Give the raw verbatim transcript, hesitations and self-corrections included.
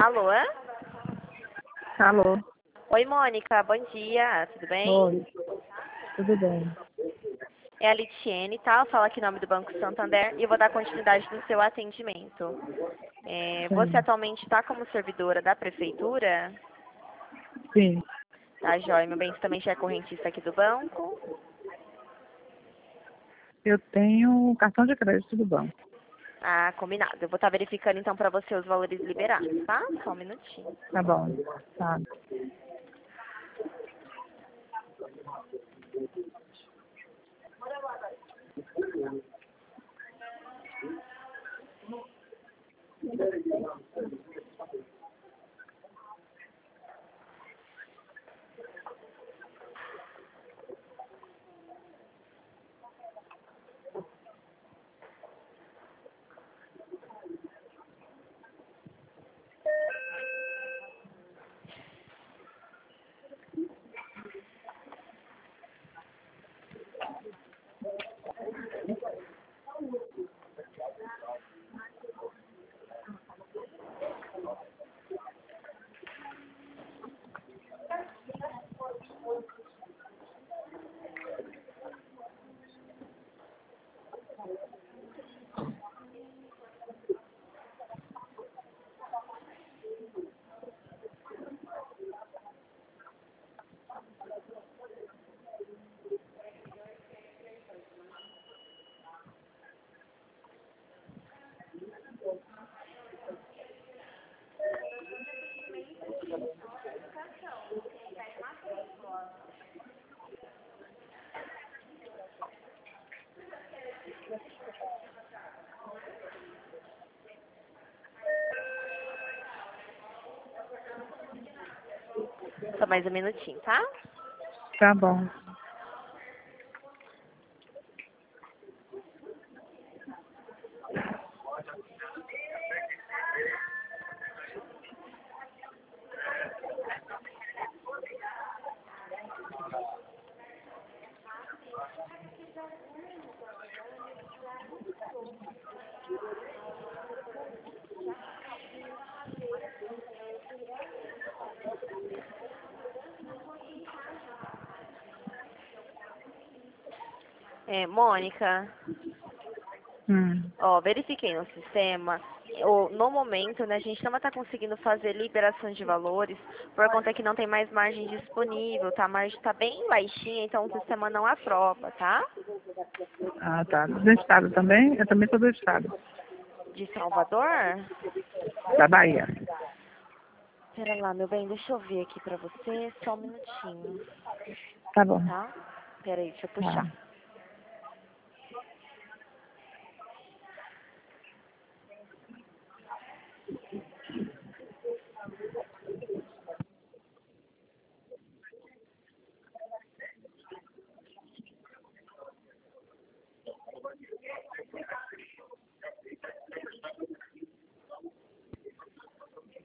Alô? Alô? Oi, Mônica, bom dia, tudo bem? Oi, tudo bem? É a Litiene, tá? Eu falo aqui em nome do Banco Santander e eu vou dar continuidade no seu atendimento. É, você Sim. atualmente está como servidora da Prefeitura? Sim. Tá, joia. Meu bem, você também já é correntista aqui do banco? Eu tenho cartão de crédito do banco. Ah, combinado. Eu vou estar verificando então para você os valores liberados, tá? Só um minutinho. Tá bom. Tá. Só mais um minutinho, tá? Tá bom. É, Mônica, Hum. ó, verifiquei no sistema. O- No momento, né, a gente não vai estar conseguindo fazer liberação de valores por conta que não tem mais margem disponível, tá? A margem está bem baixinha, então o sistema não aprova, tá? Ah, tá. Do estado também? Eu também sou do estado. De Salvador? Da Bahia. Pera lá, meu bem, deixa eu ver aqui pra você, só um minutinho, Tá bom. tá? Pera aí, deixa eu Tá. puxar.